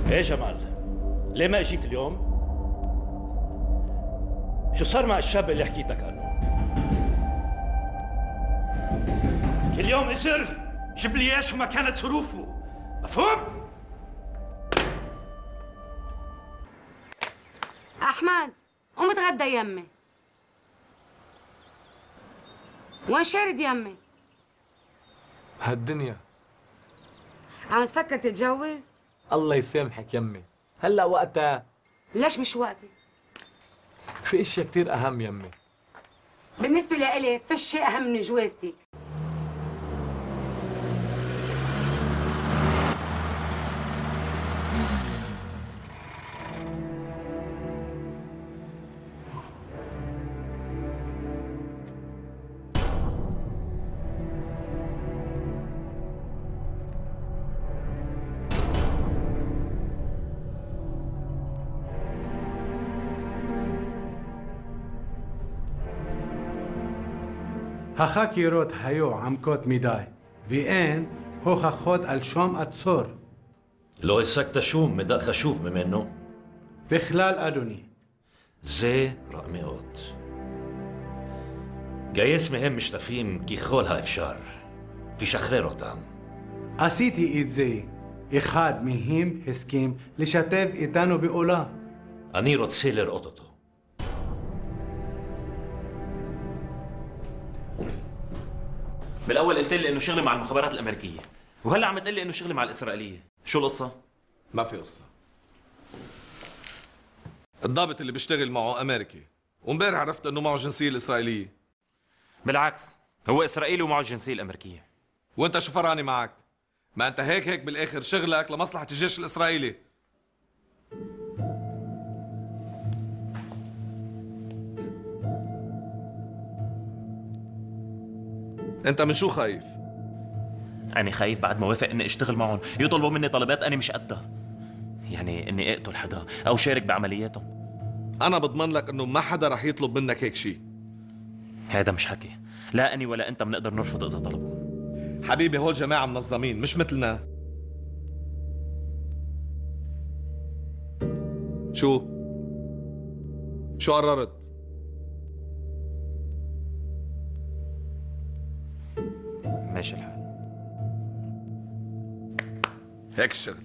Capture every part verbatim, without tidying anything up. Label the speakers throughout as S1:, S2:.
S1: ايه جمال؟ ليه ما اجيت اليوم؟ شو صار مع الشاب اللي حكيتك عنه؟ كل يوم اسر جيب لي ايش وما كانت ظروفه، مفهوم؟
S2: احمد قوم اتغدى يمي. وين شارد يمي؟
S3: هالدنيا.
S2: عم تفكر تتجوز؟
S3: الله يسامحك يمي، هلا وقتها.
S2: ليش مش وقتي؟
S3: في اشياء كثير اهم يمي.
S2: بالنسبة لإلي فيش شيء أهم من جوازتي.
S4: הח"כ ירות היו עמקות מדי, ואין הוכחות על שום עצור.
S1: לא השגת שום מידע חשוב ממנו?
S4: בכלל, אדוני.
S1: זה רע מאוד. גייס מהם משתפים ככל האפשר, ושחרר אותם.
S4: עשיתי את זה. אחד מהם הסכים לשתף איתנו פעולה.
S1: אני רוצה לראות אותו.
S5: بالاول قلت لي انه شغلي مع المخابرات الامريكيه، وهلا عم تقول لي انه شغلي مع الاسرائيليه، شو القصه؟
S6: ما في قصه. الضابط اللي بيشتغل معه امريكي، وامبارح عرفت انه معه الجنسيه الاسرائيليه.
S5: بالعكس، هو اسرائيلي ومعه الجنسيه الامريكيه.
S6: وانت شو فرقاني معك؟ ما انت هيك هيك بالاخر شغلك لمصلحه الجيش الاسرائيلي. انت من شو خايف؟
S5: أنا خايف بعد ما وافق إني أشتغل معهم يطلبوا مني طلبات أنا مش قدها. يعني إني أقتل حدا أو شارك بعملياتهم.
S6: أنا بضمن لك إنه ما حدا رح يطلب منك هيك شيء.
S5: هذا مش حكي، لا أنا ولا أنت بنقدر نرفض إذا طلبوا.
S6: حبيبي هول جماعة منظمين مش مثلنا. شو؟ شو قررت؟
S5: ماشي الحال.
S6: هيك الشغل.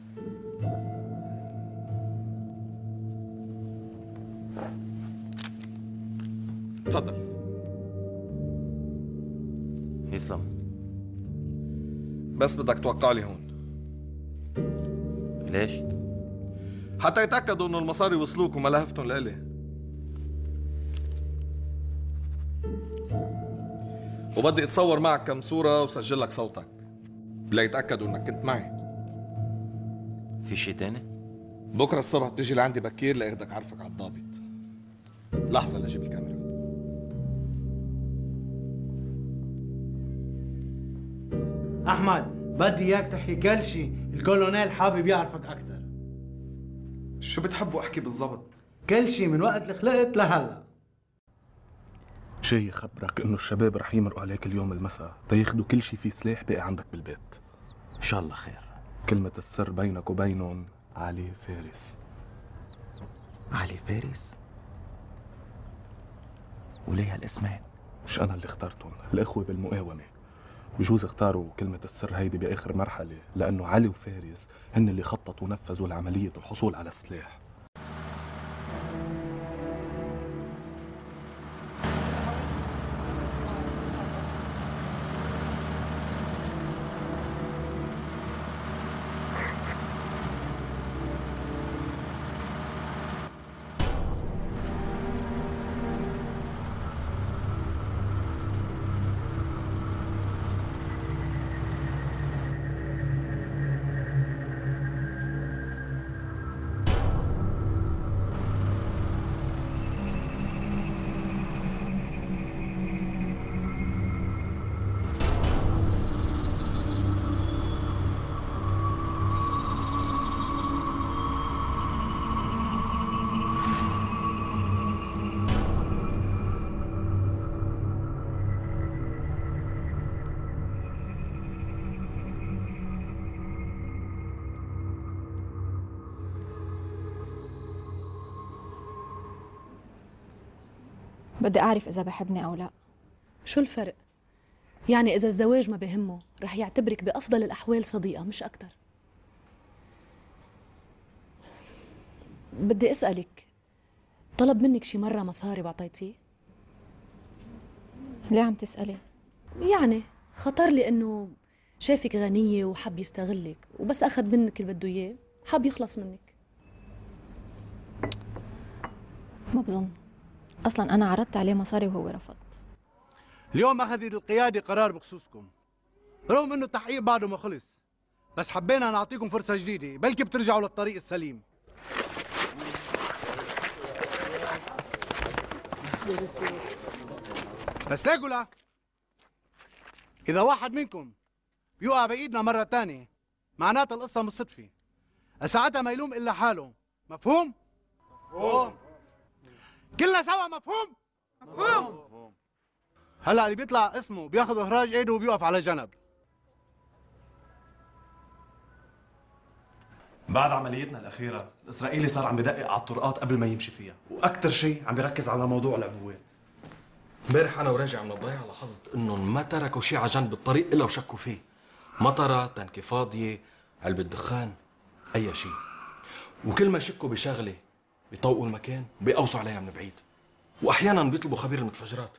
S6: تفضل.
S5: يسلم.
S6: بس بدك توقع لي هون.
S5: ليش؟
S6: حتى يتأكدوا انه المصاري وصلوك وملهفتهم لإلي. وبدي اتصور معك كم صورة وسجل لك صوتك ليتأكدوا انك كنت معي.
S5: في شيء تاني؟
S6: بكره الصبح بتجي لعندي بكير لاخدك عرفك على الضابط. لحظة لأجيب الكاميرا.
S4: أحمد بدي إياك تحكي كل شيء، الكولونيل حابب يعرفك أكثر.
S7: شو بتحبوا أحكي بالضبط؟
S4: كل شيء من وقت اللي خلقت لهلا.
S8: شي يخبرك إنه الشباب رح يمرقوا عليك اليوم المساء تياخدوا كل شيء فيه سلاح باقي عندك بالبيت.
S5: إن شاء الله خير.
S8: كلمة السر بينك وبينهم علي فارس.
S5: علي فارس؟ وليه هالاسمين؟
S8: مش أنا اللي اخترتهم، الإخوة بالمقاومة. بجوز اختاروا كلمة السر هيدي بآخر مرحلة لأنه علي وفارس هن اللي خططوا ونفذوا لعملية الحصول على السلاح.
S9: بدي أعرف إذا بحبني أو لا.
S10: شو الفرق؟ يعني إذا الزواج ما بهمه رح يعتبرك بأفضل الأحوال صديقة مش أكتر. بدي أسألك، طلب منك شي مرة مصاري بعطيتيه؟
S9: ليه عم تسألي؟
S10: يعني خطر لي إنه شايفك غنية وحب يستغلك وبس أخذ منك اللي بده إياه حب يخلص منك.
S9: ما بظن، أصلاً أنا عرضت عليه مصاري وهو رفض.
S4: اليوم أخذت القيادة قرار بخصوصكم، رغم إنه التحقيق بعده ما خلص، بس حبينا نعطيكم فرصة جديدة، بلكي بترجعوا للطريق السليم. بس ليكوا لا، إذا واحد منكم بيوقع بإيدنا مرة تانية معناتها القصة مش صدفة، ساعتها ما يلوم إلا حاله، مفهوم؟ مفهوم. كلنا سوا مفهوم؟ مفهوم. هلا اللي بيطلع اسمه بياخذ إخراج إيده وبيوقف على جنب.
S11: بعد عمليتنا الأخيرة الإسرائيلي صار عم بدقق على الطرقات قبل ما يمشي فيها، وأكثر شيء عم بيركز على موضوع العبوات.
S6: امبارح انا وراجع من الضيعه لاحظت انهم ما تركوا شيء على جنب الطريق الا وشكوا فيه. مطره، تنكه فاضيه، علبه دخان، اي شيء. وكل ما يشكوا بشغله بيطوقوا المكان وبيقوصوا عليها من بعيد. واحيانا بيطلبوا خبير المتفجرات.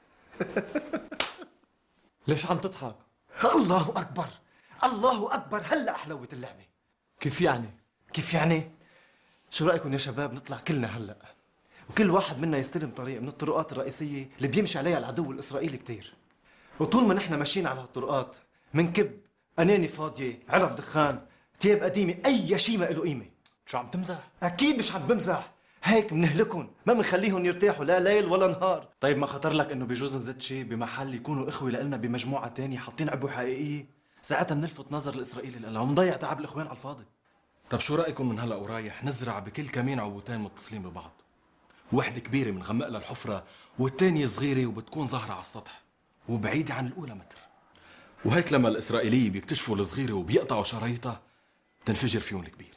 S3: ليش عم تضحك؟
S12: الله اكبر، الله اكبر، هلا حلوت اللعبه.
S3: كيف يعني؟
S12: كيف يعني؟ شو رايكم يا شباب نطلع كلنا هلا وكل واحد منا يستلم طريق من الطرقات الرئيسيه اللي بيمشي عليها العدو الاسرائيلي كتير، وطول ما نحن ماشيين على هالطرقات منكب اناني فاضيه، علب دخان، تياب قديمه، اي شيء ما له قيمه.
S11: شو عم تمزح؟
S12: اكيد مش عم بمزح، هيك بنهلكهم، ما بنخليهم يرتاحوا لا ليل ولا نهار.
S11: طيب ما خطر لك انه بجوز نزت شيء بمحل يكونوا اخوه لنا بمجموعه تانية حاطين عبوه حقيقيه؟ ساعتها بنلفت نظر الاسرائيلي لها ونضيع تعب الاخوان على الفاضي.
S6: طب شو رايكم من هلا ورايح نزرع بكل كمين عبوتين متصلين ببعض؟ واحدة كبيرة بنغمق لها الحفرة والتانية صغيرة وبتكون ظاهرة على السطح وبعيدة عن الأولى متر. وهيك لما الإسرائيلية بيكتشفوا الصغيرة وبيقطعوا شرايطها بتنفجر فيهم الكبيرة.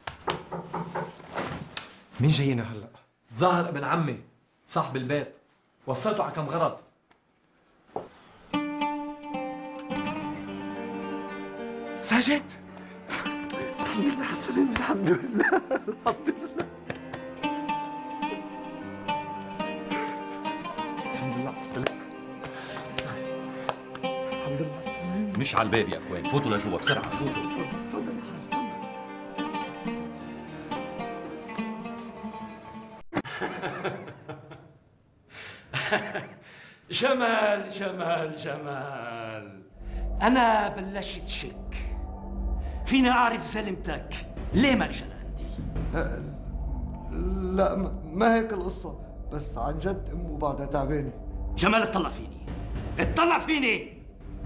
S12: مين جاينا هلا؟
S3: ظاهر ابن عمي صاحب البيت، وصيته على كم غرض.
S12: ساجد، الحمد لله على السلامة، الحمد لله، الحمد لله.
S13: مش على الباب يا اخوان، فوتوا لجوا بسرعه، فوتوا.
S12: تفضل يا حاج،
S1: تفضل. جمال جمال جمال، أنا بلشت شك. فيني أعرف زلمتك ليه ما إجا لعندي؟
S14: لا ما هيك القصة، بس عن جد أمه بعدها تعبانة.
S1: جمال اطلع فيني، اطلع فيني.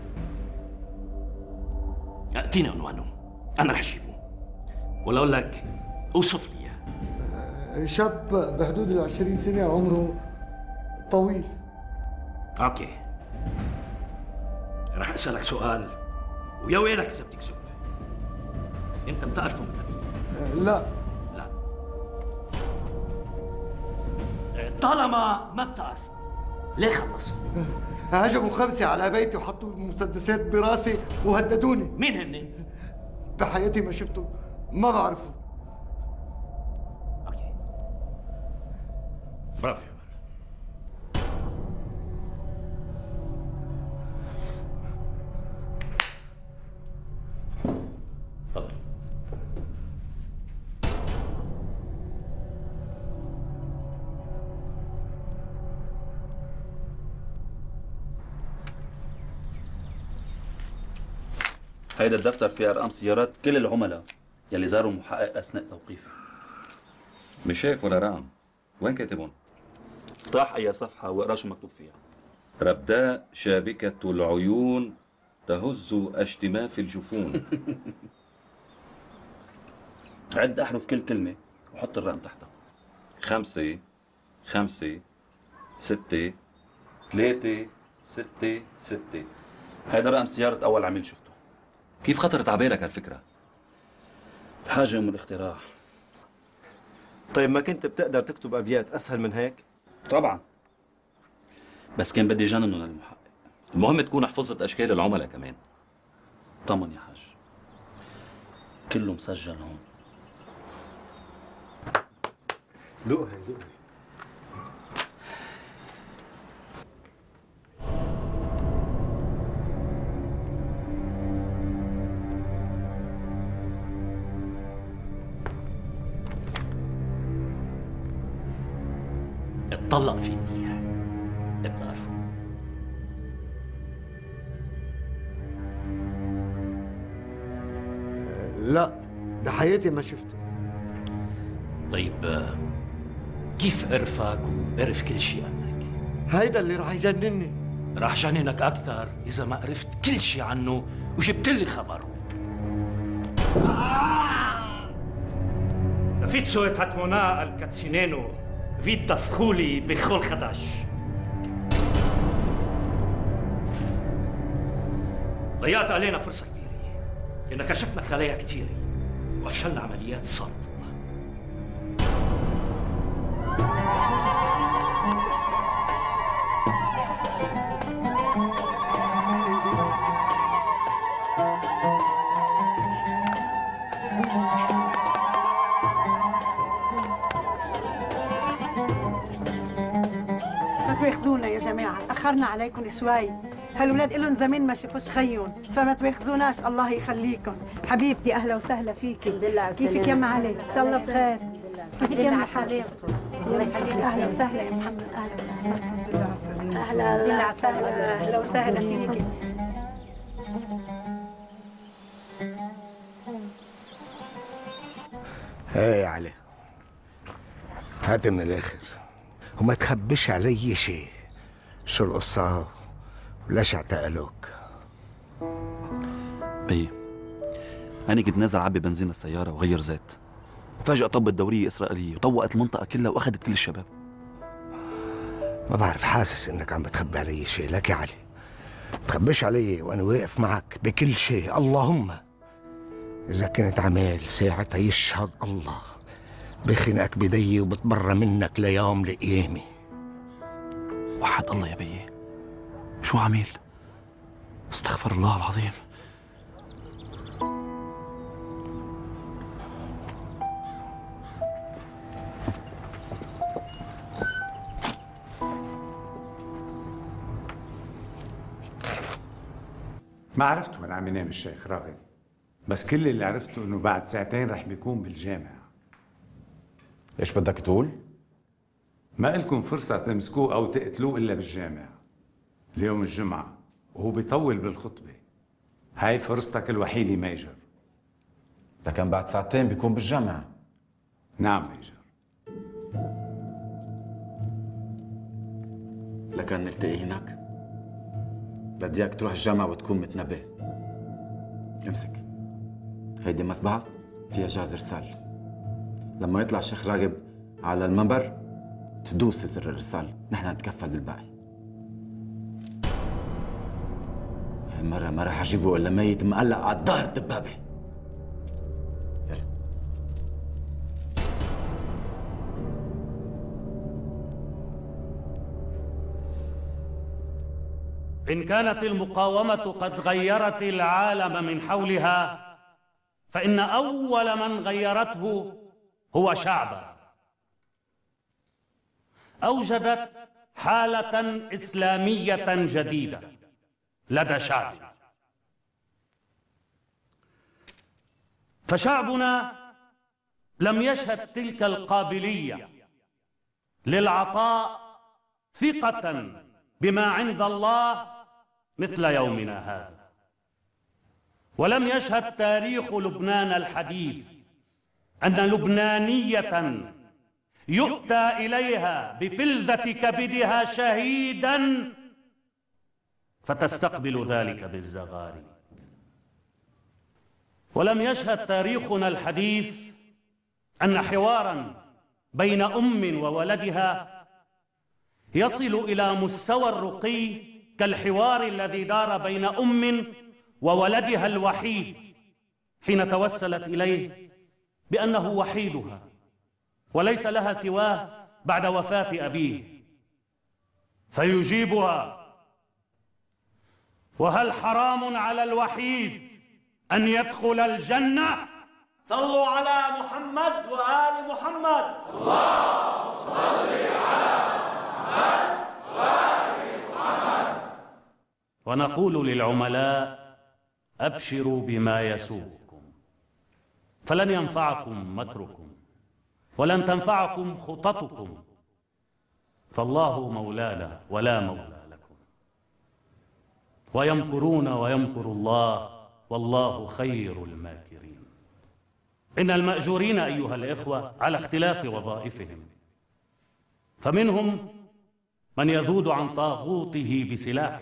S1: اعطيني عنوانه، أنا رح أجيبه. ولا أقول لك أوصف لي إياه.
S14: شاب بحدود العشرين سنة، عمره طويل.
S1: أوكي، رح أسألك سؤال ويا ويلك إذا بتكذب. أنت بتعرفه من قبل؟
S14: لا
S1: لا. طالما ما بتعرفه ليه خلصت؟
S14: هجموا خمسة على بيتي وحطوا مسدسات براسي وهددوني.
S1: مين هن؟
S14: بحياتي ما شفته، ما بعرفه.
S1: اوكي، برافو. تفضل.
S13: هيدا الدفتر فيه ارقام سيارات كل العملاء يلي زاروا المحقق اثناء توقيفه. مش شايف ولا رقم، وين كاتبهم؟ افتح اي صفحه واقرا شو مكتوب فيها. ربداء شابكه العيون تهز اشتماف الجفون. عد احرف كل كلمه وحط الرقم تحتها. خمسه خمسه سته ثلاثه سته سته. هيدا رقم سياره اول عميل شفته. كيف خطرت على بالك هالفكرة؟ الحاجة أم الاختراع.
S12: طيب ما كنت بتقدر تكتب أبيات أسهل من هيك؟
S13: طبعا، بس كان بدي جننه للمحقق. المهم تكون حفظت اشكال العملاء كمان. طمن يا حاج، كله مسجل هون.
S14: دوقها دوقها.
S1: اتطلق فيه منيح، بتعرفه.
S14: لا، بحياتي ما شفته.
S1: طيب كيف عرفك وعرف كل شيء عنك؟
S14: هيدا اللي رح يجنني.
S1: رح جننك أكثر إذا ما عرفت كل شيء عنه وجبت لي خبره. Dafizzo et hatmona al cazzineno, vita fkhuli bechol khadash. ضيعت علينا فرصة كبيرة، لأن كشفنا خلايا كثيرة وأفشلنا عمليات صرف.
S15: ما تواخذونا يا جماعة، تأخرنا عليكم شوي. هالولاد إلهم زمان ما شافوش خيهم، فما تواخذوناش. الله يخليكم. حبيبتي أهلا وسهلا فيكي. كيفك يا ام علي؟ إن شاء الله بخير. كيفك يا ام حليم؟ الله يخليك. أهلا وسهلا يا محمد. أهلا أهلا وسهلا. أهلا وسهلا فيكي.
S16: ايه يا علي، هات من الاخر وما تخبيش علي شيء. شو القصة وليش اعتقلوك؟
S13: بي، أنا كنت نازل عبي بنزين السيارة وغير زيت، فجأة طبت دورية إسرائيلية وطوقت المنطقة كلها وأخذت كل الشباب.
S16: ما بعرف، حاسس انك عم بتخبي علي شيء. لك يا علي تخبيش علي وانا واقف معك بكل شيء. اللهم اذا كنت عمال ساعتها يشهد الله بخنقك بدي وبتبرى منك ليوم لقيامي.
S13: وحد الله يا بيي، شو عميل؟ استغفر الله العظيم.
S17: ما عرفت وين عم ينام الشيخ راغب، بس كل اللي عرفته انه بعد ساعتين رح بيكون بالجامع.
S18: ايش بدك تقول؟
S17: ما إلكم فرصة تمسكوه أو تقتلوه إلا بالجامع. اليوم الجمعة وهو بيطول بالخطبة. هاي فرصتك الوحيدة ميجر.
S18: لكن بعد ساعتين بيكون بالجامع.
S17: نعم ميجر.
S18: لكن نلتقي هناك؟ بدي اياك تروح الجامعة وتكون متنبه. امسك هيدي مسبعة فيها جهاز إرسال. لما يطلع الشيخ راغب على المنبر تدوس زر الإرسال، نحن نتكفل بالباقي. هالمرة ما رح أجيبه إلا ميت مقلق على الظهر دبابة. يلا.
S1: إن كانت المقاومة قد غيرت العالم من حولها، فإن أول من غيرته هو شعبا. أوجدت حالة إسلامية جديدة لدى شعب. فشعبنا لم يشهد تلك القابلية للعطاء ثقة بما عند الله مثل يومنا هذا. ولم يشهد تاريخ لبنان الحديث أن لبنانية يؤتى إليها بفلذة كبدها شهيدا فتستقبل ذلك بالزغاريد. ولم يشهد تاريخنا الحديث أن حوارا بين أم وولدها يصل إلى مستوى الرقي كالحوار الذي دار بين أم وولدها الوحيد حين توسلت إليه بأنه وحيدها وليس لها سواه بعد وفاة أبيه،
S19: فيجيبها: وهل حرام على الوحيد أن يدخل الجنة؟
S5: صلوا على محمد وآل محمد. اللهم صل على محمد وآل محمد.
S19: ونقول للعملاء: أبشروا بما يسوءكم، فلن ينفعكم مكركم ولن تنفعكم خططكم، فالله مولانا ولا مولى لكم. ويمكرون ويمكر الله والله خير الماكرين. إن المأجورين أيها الإخوة على اختلاف وظائفهم، فمنهم من يذود عن طاغوته بسلاحه،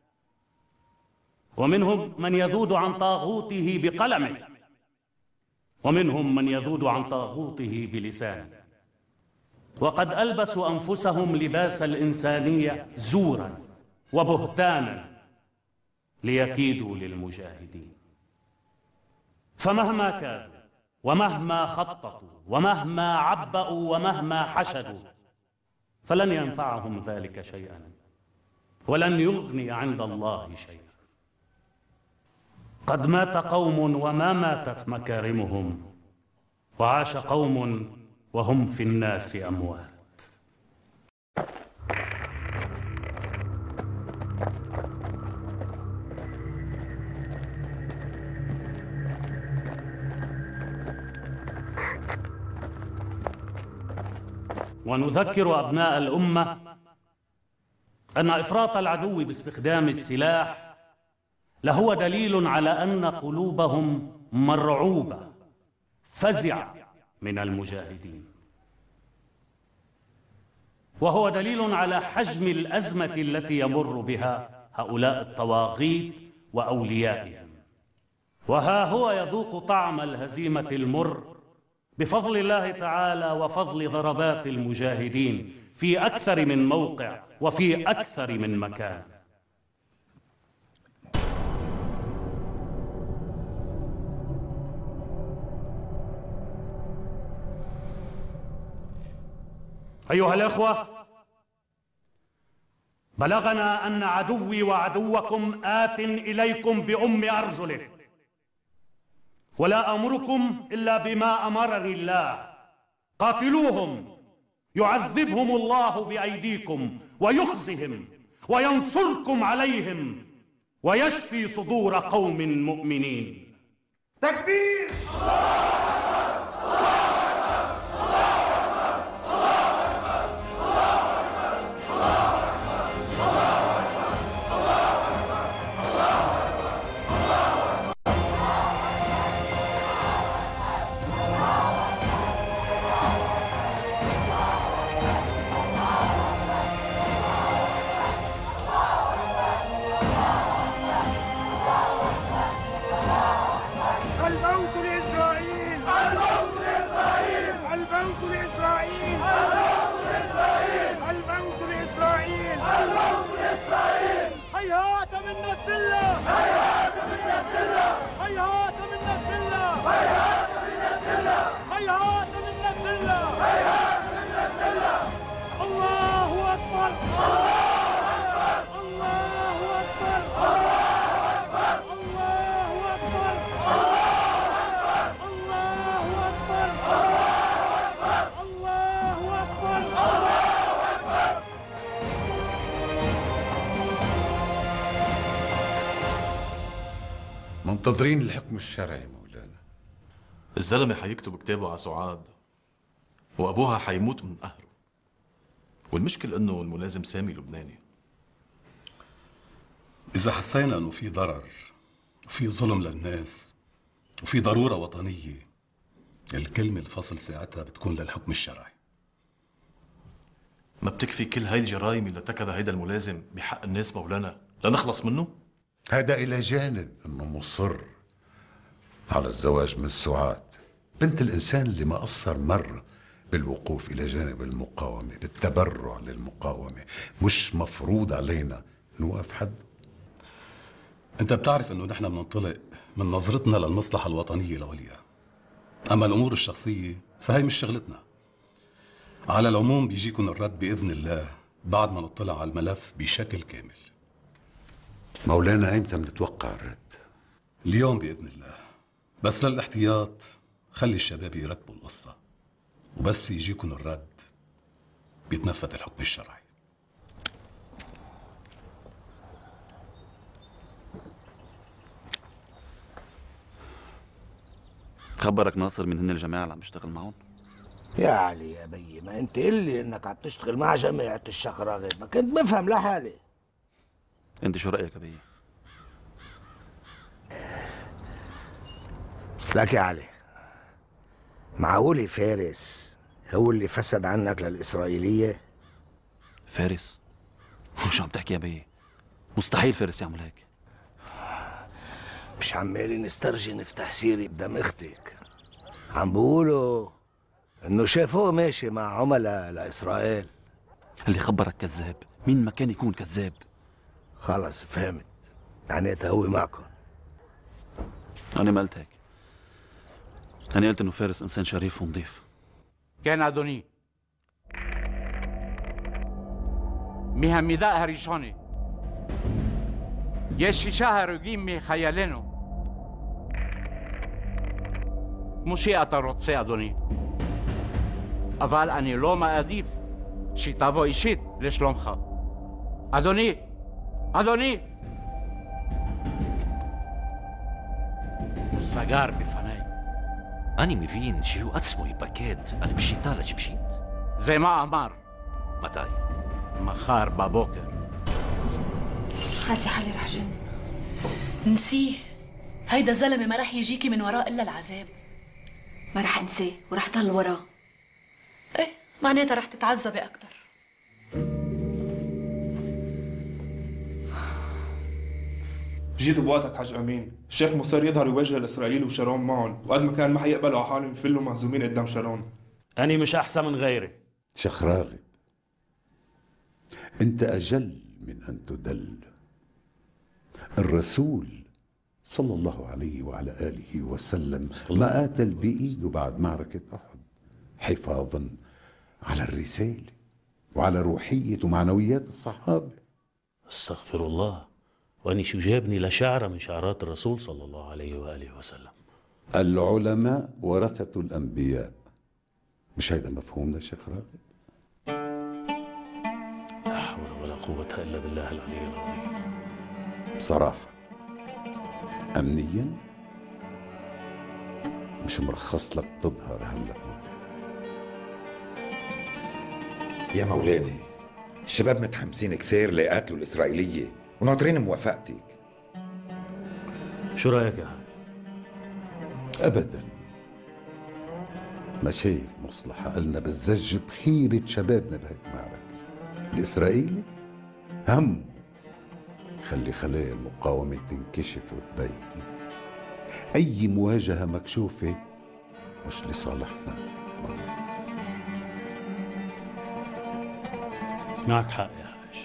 S19: ومنهم من يذود عن طاغوته بقلمه، ومنهم من يذود عن طاغوته بلسانه. وقد ألبسوا أنفسهم لباس الإنسانية زورا وبهتانا ليكيدوا للمجاهدين. فمهما كانوا ومهما خططوا ومهما عبأوا ومهما حشدوا فلن ينفعهم ذلك شيئا، ولن يغني عند الله شيئا. قد مات قوم وما ماتت مكارمهم، وعاش قوم وهم في الناس أموات. ونذكر أبناء الأمة أن إفراط العدو باستخدام السلاح لهو دليل على أن قلوبهم مرعوبة فزعة من المجاهدين، وهو دليل على حجم الأزمة التي يمر بها هؤلاء الطواغيت وأوليائهم. وها هو يذوق طعم الهزيمة المر بفضل الله تعالى وفضل ضربات المجاهدين في أكثر من موقع وفي أكثر من مكان. أيها الأخوة، بلغنا أن عدوي وعدوكم آت إليكم بأم أرجله، ولا أمركم إلا بما أمرني الله: قاتلوهم يعذبهم الله بأيديكم ويخزهم وينصركم عليهم ويشفي صدور قوم مؤمنين.
S20: تكبير!
S21: منتظرين الحكم الشرعي مولانا.
S6: الزلمة حيكتب كتابه على سعاد وأبوها حيموت من قهره، والمشكل إنه الملازم سامي لبناني.
S22: إذا حسينا إنه في ضرر وفي ظلم للناس وفي ضرورة وطنية، الكلمة الفصل ساعتها بتكون للحكم الشرعي.
S6: ما بتكفي كل هاي الجرائم اللي ارتكبها هيدا الملازم بحق الناس مولانا لنخلص منه؟
S21: هذا إلى جانب إنه مصر على الزواج من سعاد، بنت الإنسان اللي ما قصر مرة بالوقوف إلى جانب المقاومة، بالتبرع للمقاومة. مش مفروض علينا نوقف حد؟
S22: أنت بتعرف إنه نحن بننطلق من نظرتنا للمصلحة الوطنية لوليها، أما الأمور الشخصية فهي مش شغلتنا. على العموم بيجيكم الرد بإذن الله بعد ما نطلع على الملف بشكل كامل.
S21: مولانا ايمتى بنتوقع الرد؟
S22: اليوم بإذن الله، بس للاحتياط خلي الشباب يرتبوا القصة، وبس يجيكم الرد بيتنفذ الحكم الشرعي.
S13: خبرك ناصر من هن الجماعة اللي عم بشتغل معهم؟
S16: يا علي يا بيي، ما انت قلي انك عم تشتغل مع جماعة الشيخ راغب، ما كنت بفهم لحالي.
S13: انت شو رأيك يا بيي؟
S16: لك يا علي، معقولي فارس هو اللي فسد عنك للإسرائيلية؟
S13: فارس؟ شو عم تحكي يا بيي؟ مستحيل فارس يعمل هيك.
S16: مش عمالي نسترجي نفتح سيري بدم اختك. عم بقولوا انه شافوه ماشي مع عملاء لإسرائيل.
S13: اللي خبرك كذاب، مين ما كان يكون كذاب.
S16: خلص فهمت، معناتها هو معكم.
S13: أنا ما قلت هيك، أنا قلت إنه فارس إنسان شريف ونظيف.
S2: כן, אדוני. מהמידע הראשוני, יש שישה הרוגים מחיילינו. כמו שאתה רוצה, אדוני. אבל אני לא מעדיף שתבוא אישית לשלומך. אדוני, אדוני! הוא סגר בפניי.
S1: אני מבין שהוא עצמו ייפקד על פשיטה לג'פשית.
S2: זה מה אמר.
S1: מתי?
S2: מחר בבוקר.
S10: حاسة حالي رح جن. نسيه، هيدا الزلمة ما رح يجيكي من وراه إلا العذاب.
S9: ما رح انساه ورح ضل وراه.
S10: إيه، معناتها رح تتعذبي أكتر.
S20: جيت بوقتك حاج امين، الشيخ مصر يظهر يواجه الاسرائيلي وشارون معهم، وقد ما كان ما حيقبلوا على حالهم يفلوا مهزومين قدام شارون.
S19: أنا مش أحسن من غيري.
S21: شيخ راغب، أنت أجل من أن تدل. الرسول صلى الله عليه وعلى آله وسلم ما قاتل بإيده بعد معركة أحد حفاظا على الرسالة وعلى روحية ومعنويات الصحابة.
S19: استغفر الله، وأني شو جابني لشعرة من شعرات الرسول صلى الله عليه وآله وسلم.
S21: العلماء ورثة الأنبياء، مش هيدا مفهومنا شيخ راغب؟
S19: لا حول ولا قوة إلا بالله العلي العظيم.
S21: بصراحة أمنيا مش مرخص لك تظهر هلا.
S23: يا مولادي، الشباب متحمسين كثير لقاتلوا الإسرائيلية وناطرين موافقتك.
S19: شو رأيك يا حاج؟
S21: أبدا، ما شايف مصلحة قلنا بالزج بخيرة شبابنا بهيك معركة. الإسرائيلي هم خلي خلايا المقاومة تنكشف وتبين. أي مواجهة مكشوفة مش لصالحنا.
S19: معك حق يا حاج،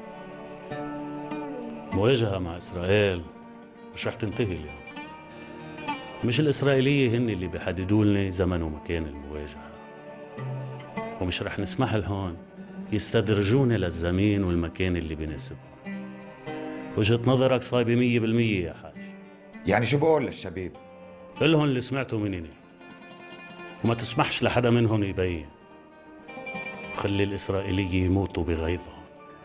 S19: مواجهة مع إسرائيل مش رح تنتهي اليوم. مش الإسرائيلية هن اللي بيحددوا لنا زمن ومكان المواجهة، ومش رح نسمح لهون يستدرجونا للزمين والمكان اللي بيناسبهم. وجهة نظرك صايبة مية بالمية يا حاج.
S23: يعني شو بقول للشباب؟
S19: قل لهم اللي سمعته مني، وما تسمحش لحدا منهم يبين. خلي الإسرائيلية يموتوا بغيظهم.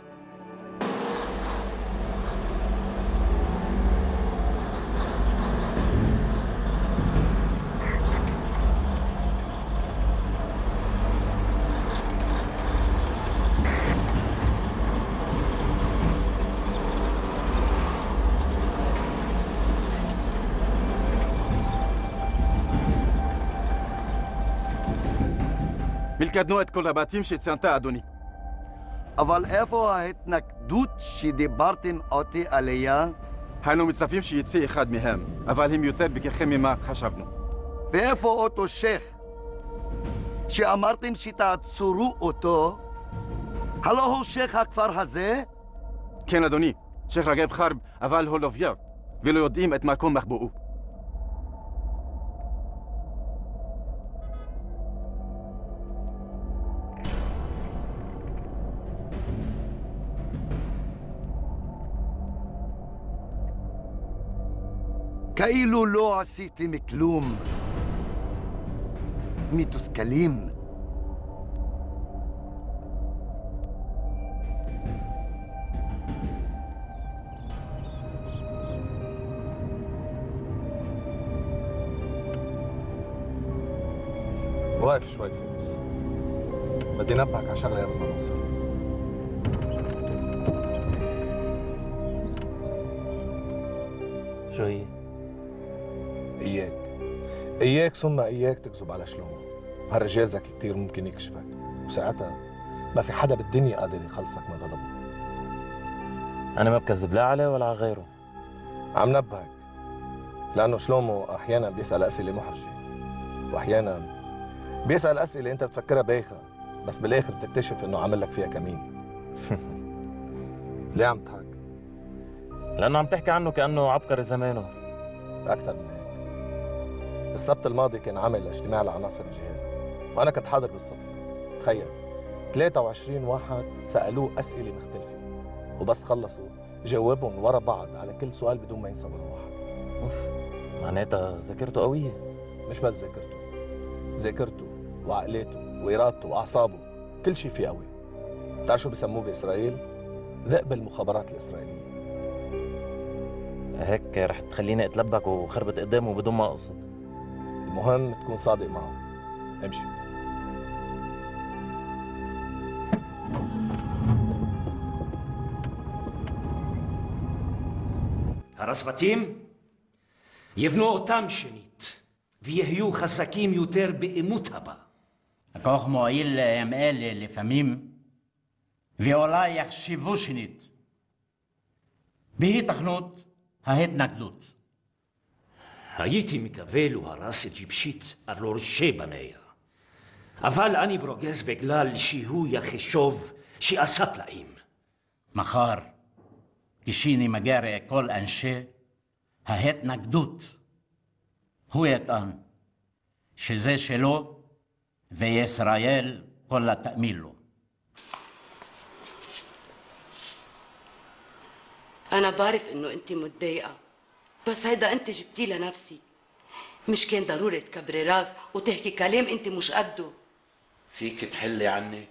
S24: מלכדנו את כל הבתים שציינת, אדוני.
S14: אבל איפה ההתנגדות שדיברתם אותי עליה?
S24: היינו מצפים שיצא אחד מהם, אבל הם יותר בקרחים ממה חשבנו.
S14: ואיפה אותו שייח? שאמרתם שתעצרו אותו, הלא הוא שייח הכפר הזה?
S24: כן, אדוני. שייח רגב חרב, אבל הוא לוויה, ולא יודעים את מקום מחבואו.
S16: كايلو لو سيتي مكلوم ميتوس كليم.
S22: واقف شوي فارس، بدي نبهك على شغله قبل ما نوصل.
S5: شو هي؟
S22: اياك اياك ثم اياك تكذب على شلومو. هالرجال ذكي كتير، ممكن يكشفك، وساعتها ما في حدا بالدنيا قادر يخلصك من غضبه.
S5: انا ما بكذب لا عليه ولا على غيره.
S22: عم نبهك لانه شلومو احيانا بيسال اسئله محرجه، واحيانا بيسال اسئله انت بتفكرها بايخه، بس بالاخر بتكتشف انه عامل لك فيها كمين. ليه عم تضحك؟
S5: لانه عم تحكي عنه كانه عبقري زمانه.
S22: اكثر من هيك. السبت الماضي كان عامل اجتماع لعناصر الجهاز، وانا كنت حاضر بالصدفه. تخيل ثلاثة وعشرين واحد سالوه اسئله مختلفه، وبس خلصوا جاوبهم ورا بعض على كل سؤال بدون ما ينسى ولا واحد.
S5: اوف، معناتها ذاكرته قويه.
S22: مش بس ذاكرته، ذاكرته وعقليته وارادته واعصابه، كل شيء فيه قوي. بتعرف شو بسموه باسرائيل؟ ذئب المخابرات الاسرائيليه.
S5: هيك رح تخليني اتلبك وخربط قدامه بدون ما اقصد.
S22: المهم تكون صادق معه. امشي.
S1: הרסבתים יבנו אותם שנית, ויהיו חזקים יותר באימות הבא.
S4: כך מועיל להם אלה לפעמים, ואולי יחשבו שנית. בהיתכנות ההתנגדות.
S1: הייתי מקווה לו הרס את ג'יבשית על ראשי בניה. אבל אני ברוגז בגלל שהוא יחשוב שעשה פלאים.
S4: מחר, כשאני מגרה כל אנשי ההתנגדות, הוא יטען שזה שלו וישראל כל התאמין לו.
S7: أنا بعرف إنه أنت متضايقة، بس هيدا أنت جبتيه لنفسي. مش كان ضروري تكبري راس وتحكي كلام أنت مش قده.
S8: فيك تحلي عني؟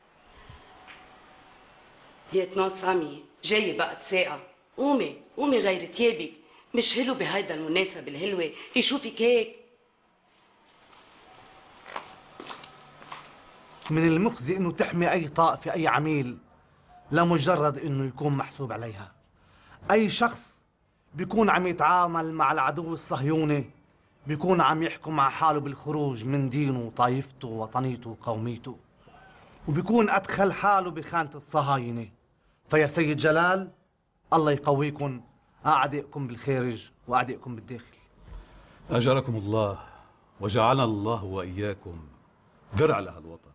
S7: يا تنون سامي، جاي بقت ساعة. قومي قومي غيري تيابك، مش حلو بهيدا المناسبة الهلوة يشوفك هيك.
S11: من المخزي إنه تحمي أي طائفة أي عميل لمجرد إنه يكون محسوب عليها. أي شخص بيكون عم يتعامل مع العدو الصهيوني بيكون عم يحكم مع حاله بالخروج من دينه وطائفته ووطنيته وقوميته، وبيكون أدخل حاله بخانة الصهاينة. فيا سيد جلال، الله يقويكم أعدائكم بالخارج وأعدائكم بالداخل.
S22: أجركم الله وجعلنا الله وإياكم درع لهالوطن.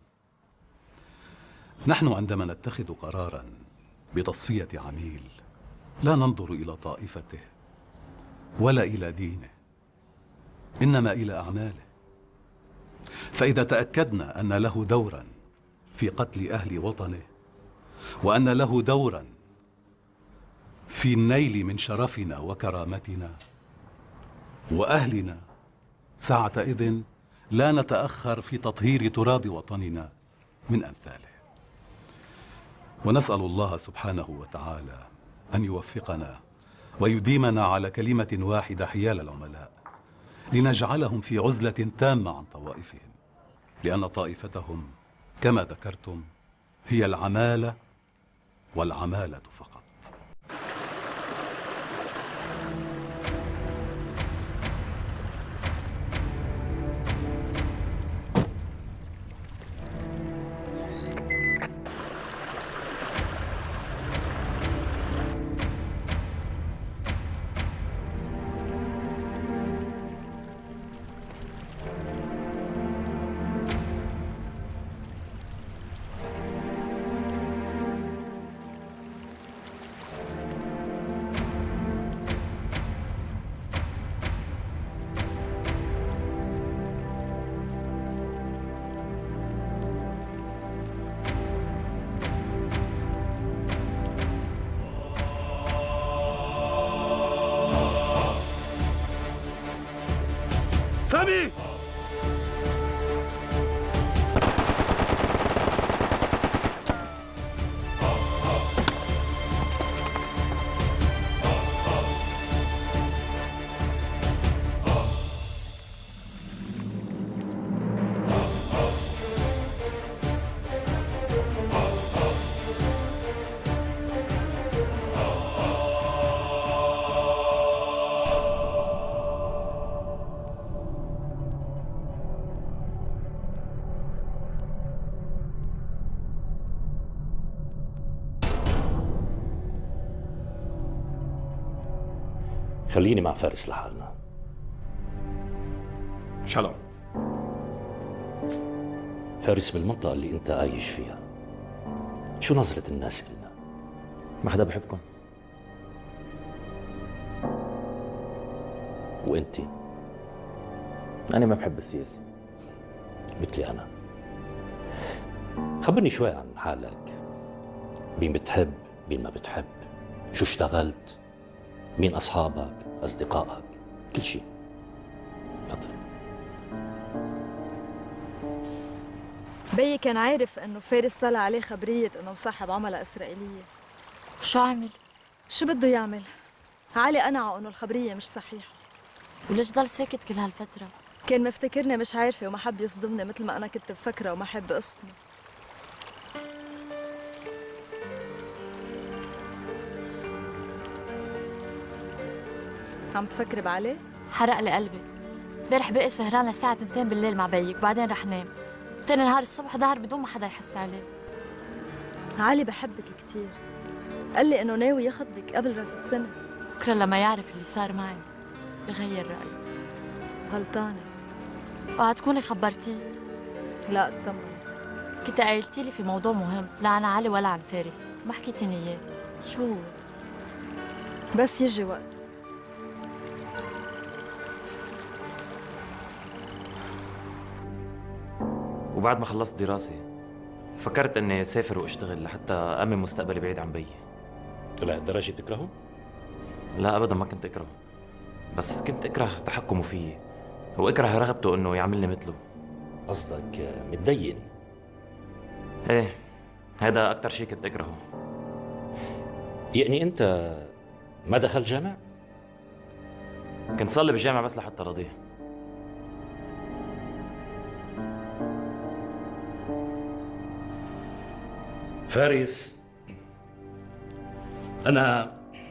S22: نحن عندما نتخذ قراراً بتصفية عميل لا ننظر إلى طائفته ولا إلى دينه، إنما إلى أعماله. فإذا تأكدنا أن له دوراً في قتل أهل وطنه، وأن له دوراً في النيل من شرفنا وكرامتنا وأهلنا، ساعتئذ لا نتأخر في تطهير تراب وطننا من أمثاله. ونسأل الله سبحانه وتعالى أن يوفقنا ويديمنا على كلمة واحدة حيال العملاء، لنجعلهم في عزلة تامة عن طوائفهم، لأن طائفتهم كما ذكرتم هي العمالة والعمالة فقط.
S3: عمي.
S1: خليني مع فارس لحالنا.
S6: شلون؟
S1: فارس، بالمنطقة اللي انت عايش فيها شو نظرة الناس إلنا؟
S5: ما حدا بحبكم.
S1: وانت؟
S5: أنا ما بحب السياسة.
S1: مثلي أنا. خبرني شوي عن حالك. مين بتحب؟ مين ما بتحب؟ شو اشتغلت؟ مين أصحابك؟ أصدقائك؟ كل شيء. تفضل.
S12: بيي كان عارف انه فارس طلع عليه خبرية انه مصاحب عملاء اسرائيلية.
S15: شو عمل؟
S12: شو بده يعمل؟ علي قنعه انه الخبرية مش صحيحة.
S15: وليش ضل ساكت كل هالفترة؟
S12: كان مفتكرني مش عارفة وما حب يصدمني مثل ما انا كنت بفكره وما حب اصدمه. عم تفكري بعلي؟
S15: حرق لي قلبي. امبارح بقي سهران للساعة اثنين بالليل مع بيك وبعدين رح نام. تاني نهار الصبح ظهر بدون ما حدا يحس عليه.
S12: علي بحبك كتير. قال لي انه ناوي يخطبك قبل راس السنة.
S15: بكره لما يعرف اللي صار معي بغير رأيه.
S12: غلطانة.
S15: وهتكوني خبرتيه؟
S12: لا اطمن.
S15: كنت قايلتي لي في موضوع مهم، لا عن علي ولا عن فارس، ما حكيتيني اياه. شو هو؟
S12: بس يجي وقته.
S5: وبعد ما خلصت دراسة فكرت اني اسافر واشتغل لحتى امن مستقبلي بعيد عن بيي.
S1: لهالدرجة بتكرهه؟
S5: لا ابدا، ما كنت اكرهه، بس كنت اكره تحكمه فيي واكره رغبته انه يعملني مثله.
S1: قصدك متدين؟
S5: ايه، هذا اكثر شيء كنت اكرهه.
S1: يعني انت ما دخلت جامع؟
S5: كنت صلي بالجامع بس لحتى رضيه.
S1: فارس، أنا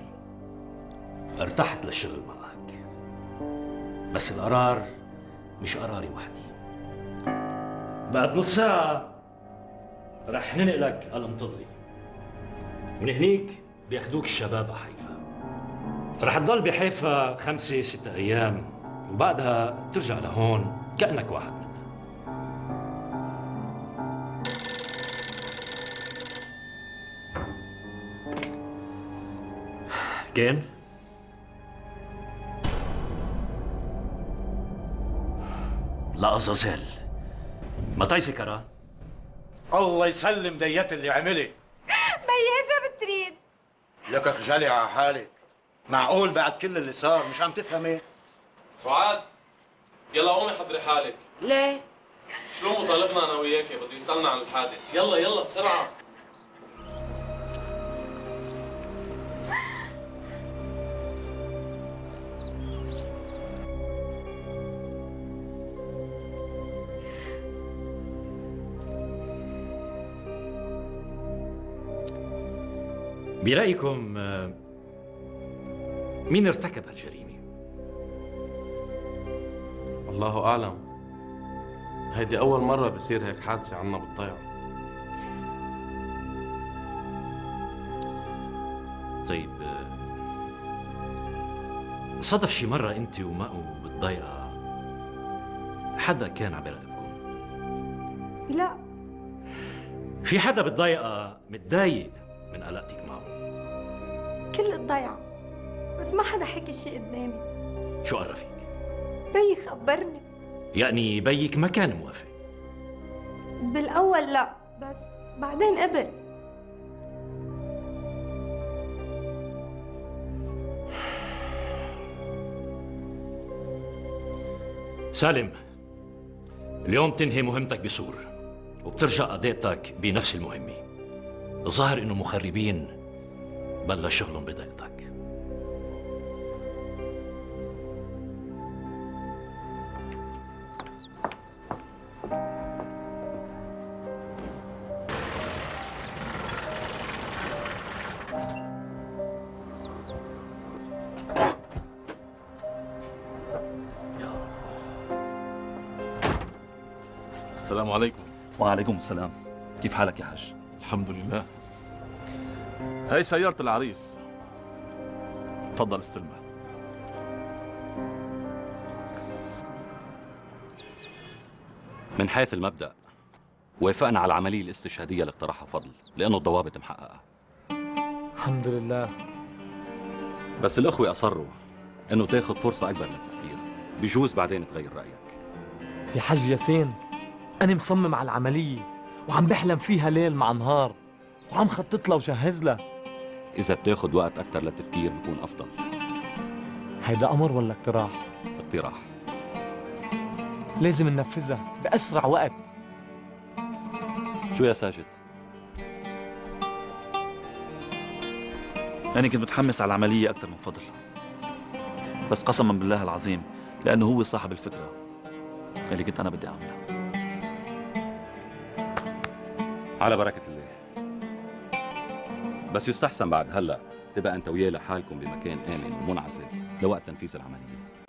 S1: ارتحت للشغل معك، بس القرار مش قراري وحدي. بعد نص ساعة رح ننقلك على المطلي، من هنيك بياخدوك الشباب على حيفا. رح تضل بحيفا خمسة ستة أيام وبعدها ترجع لهون كأنك واحد منا. كين؟ لا أزازيل متى سكرة؟
S17: الله يسلم ديات اللي عملي.
S25: ميزة بتريد
S17: لك اخجلي على حالك. معقول بعد كل اللي صار مش عم تفهمي؟
S20: سعاد يلا قومي حضري حالك.
S7: ليه؟
S20: شلون مطالبنا انا وياكي بده يسالنا عن الحادث. يلا يلا بسرعه.
S1: برأيكم مين ارتكب هالجريمة؟
S20: الله أعلم. هيدي أول مرة بصير هيك حادثة عنا بالضيعة.
S1: طيب صدف شي مرة أنت ومأو بالضيعة حدا كان على رقبكم؟
S25: لا.
S1: في حدا بالضيعة متضايق من قلقتك معه؟
S25: كل الضيعة بس ما حدا حكي شيء قدامي.
S1: شو قرفك؟
S25: بيي خبرني.
S1: يعني بيك ما كان موافق؟
S25: بالأول لا، بس بعدين قبل.
S1: سالم، اليوم تنهي مهمتك بسور وبترجع قضيتك بنفس المهمة. الظاهر انه مخربين بلش شغلهم بضيقتك.
S2: السلام عليكم.
S3: وعليكم السلام. كيف حالك يا حاج؟
S2: الحمد لله. هاي سيارة العريس، تفضل استلمها.
S3: من حيث المبدأ وافقنا على العملية الاستشهادية اللي اقترحها فضل لأنه الضوابط محققة.
S9: الحمد لله.
S3: بس الأخوة أصروا إنه تاخذ فرصة أكبر للتفكير، بجوز بعدين تغير رأيك.
S9: يا حاج ياسين، أنا مصمم على العملية وعم بحلم فيها ليل مع نهار وعم خطط لها وجهز لها.
S3: إذا بتاخذ وقت أكثر للتفكير بيكون أفضل.
S9: هيدا أمر ولا اقتراح؟
S3: اقتراح.
S9: لازم ننفذها بأسرع وقت.
S3: شو يا ساجد؟
S13: أنا كنت متحمس على العملية أكثر من فضل، بس قسما بالله العظيم لأنه هو صاحب الفكرة اللي كنت أنا بدي أعملها.
S3: على بركة الله. بس يستحسن بعد هلا تبقى أنت وياه لحالكم بمكان آمن ومنعزل لوقت تنفيذ العملية.